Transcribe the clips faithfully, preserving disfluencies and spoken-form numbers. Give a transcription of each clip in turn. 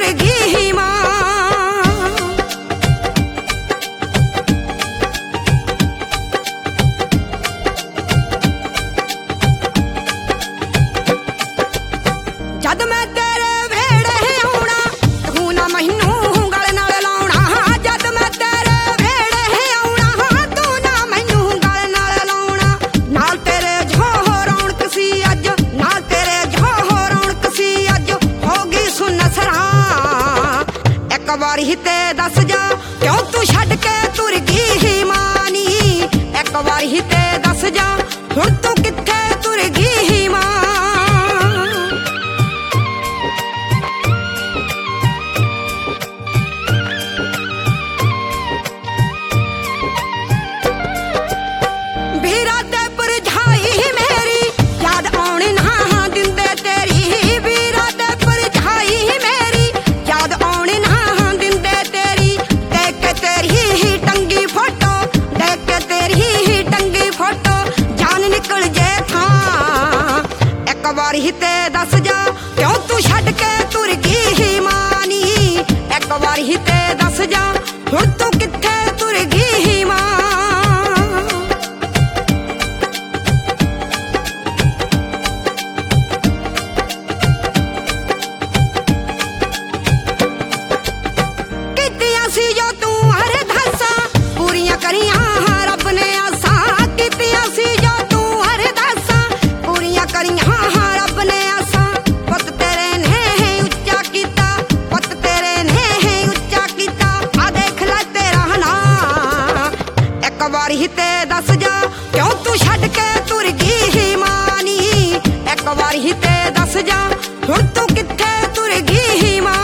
ਗਈ ਮਾਂ। ਜਦ ਮੈਂ ਤੇਰੇ ਵੇੜੇ ਆਉਣਾ ਤੂੰ ਨਾ ਮੈਨੂੰ ਗਲ ਨਾਲ ਲਾਉਣਾ। ਜਦ ਮੈਂ ਤੇਰੇ ਵੇੜੇ ਆਉਣਾ ਤੂੰ ਨਾ ਮੈਨੂੰ ਗਲ ਨਾਲ ਲਾਉਣਾ। ਨਾਲ ਤੇਰੇ ਜੋ ਰੌਣਕ ਸੀ ਅੱਜ, ਨਾਲ ਤੇਰੇ ਜੋ ਰੌਣਕ ਸੀ ਅੱਜ ਹੋ ਗਈ ਸੁਨਸਰਾਂ। ਇੱਕ ਵਾਰੀ ਤੇ ਦੱਸ ਜਾ ਕਿਉਂ ਤੂੰ ਛੱਡ ਕੇ ਤੁਰ ਗਈ ਮਾਂ ਨੀ। ਇੱਕ ਵਾਰੀ ਤੇ ਦੱਸ ਜਾ ਹੁਣ ਤੂੰ ਕਿੱਥੇ ਤੁਰ ਗਈ ਮਾਂ। ਵੀਰਾ ਤੇ ਭਰਜਾਈ ਮੇਰੀ ਯਾਦ ਆਉਣ ਨਾ ਦਿੰਦੇ ਤੇਰੀ। ਵੀਰਾ ਤੇ ਭਰਜਾਈ ਮੇਰੀ ਯਾਦ ਆਉਣ ਨਾ ਦਿੰਦੇ ਤੇਰੀ। ਦੇਖ ਕੇ ਤੇਰੀ ਟੰਗੀ ਫੋਟੋ, ਦੇਖ ਕੇ ਤੇਰੀ ਟੰਗੀ ਫੋਟੋ ਜਾਨ ਨਿਕਲ ਜੇ ਥਾਂ। ਇੱਕ ਵਾਰੀ ਤੇ ਦੱਸ ਜਾ ਕਿਉਂ ਤੂੰ ਛੱਡ ਕੇ ਤੁਰ ਗਈ ਮਾਂ ਨੀ। ਇੱਕ ਵਾਰੀ ਤੇ ਦੱਸ ਜਾ ਹੁਣ ਤੂੰ ਕਿੱਥੇ ਤੁਰ ਗਈ ਮਾਂ। ਸੀ ਜੋ ਤੂੰ ਅਰਦਾਸਾਂ ਪੂਰੀਆਂ ਕਰੀਆਂ ਰੱਬ ਨੇ ਆਸਾਂ। ਕੀਤੀਆਂ ਸੀ ਜੋ ਤੂੰ ਅਰਦਾਸਾਂ ਪੂਰੀਆਂ ਕਰੀਆਂ ਰੱਬ ਨੇ ਆਸਾਂ। ਪੁੱਤ ਤੇਰੇ ਨੇ ਉੱਚਾ ਕੀਤਾ, ਪੁੱਤ ਤੇਰੇ ਨੇ ਉੱਚਾ ਕੀਤਾ। ਆ ਦੇਖ ਲੈ ਤੇਰਾ ਨਾਂ। ਇੱਕ ਵਾਰੀ ਤੇ ਦੱਸ ਜਾ ਕਿਉਂ ਤੂੰ ਛੱਡ ਕੇ ਤੁਰ ਗਈ ਮਾਂ ਨੀ। ਇੱਕ ਵਾਰੀ ਤੇ ਦੱਸ ਜਾ ਹੁਣ ਤੂੰ ਕਿੱਥੇ ਤੁਰ ਗਈ ਮਾਂ।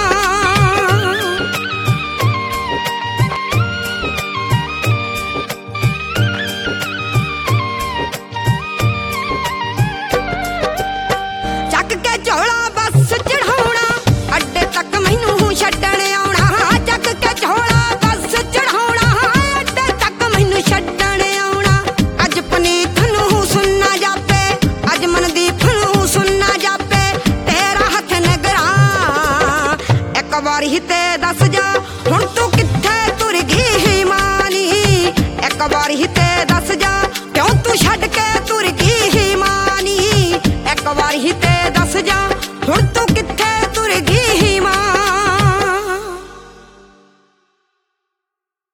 ਝੋਲਾ ਬੱਸ ਚੜਾਉਣਾ ਅੱਡੇ ਤੱਕ ਮੈਨੂੰ ਛੱਡਣ ਆਉਣਾ। ਚੱਕ ਕੇ ਝੋਲਾ ਬੱਸ ਚੜਾਉਣਾ ਅੱਡੇ ਤੱਕ ਮੈਨੂੰ ਛੱਡਣ ਆਉਣਾ। ਅੱਜ ਪਨੀਤ ਨੂੰ ਸੁਣਨਾ ਜਾਪੇ, ਅੱਜ ਮਨਦੀਪ ਨੂੰ ਸੁਣਨਾ ਜਾਪੇ ਤੇਰਾ ਹੱਥ ਨਗਰਾ। ਇੱਕ ਵਾਰੀ ਤੇ ਦੱਸ ਜਾ ਹੁਣ ਤੂੰ